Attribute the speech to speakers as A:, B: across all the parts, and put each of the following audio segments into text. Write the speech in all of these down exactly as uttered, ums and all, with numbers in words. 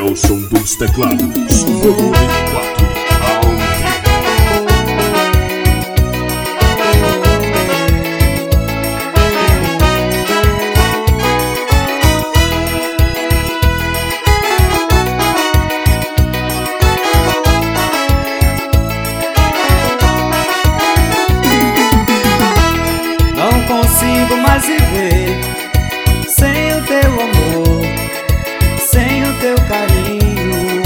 A: ao som dos teclados. Volume quatro, ao vivo.
B: Não consigo mais viver sem o teu amor, sem o teu carinho.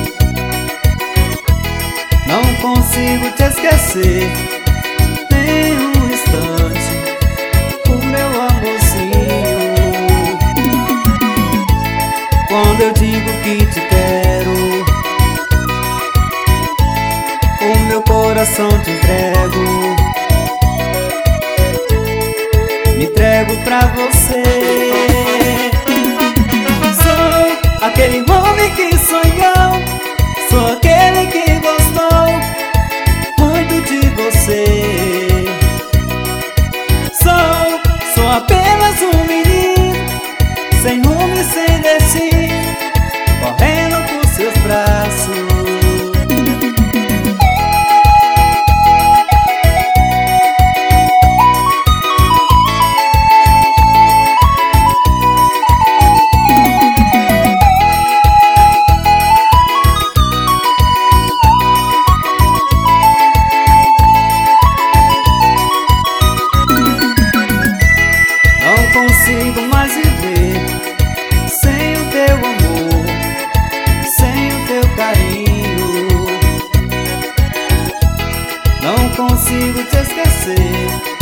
B: Não consigo te esquecer nem um instante, o meu amorzinho. Quando eu digo que te quero, o meu coração te entrego. Me entrego pra você. Sou aquele homem que sonhou, sou aquele que gostou muito de você. Sou, sou apenas um menino, sem rumo e sem destino, correndo por seus braços. Não consigo mais viver sem o teu amor, sem o teu carinho. Não consigo te esquecer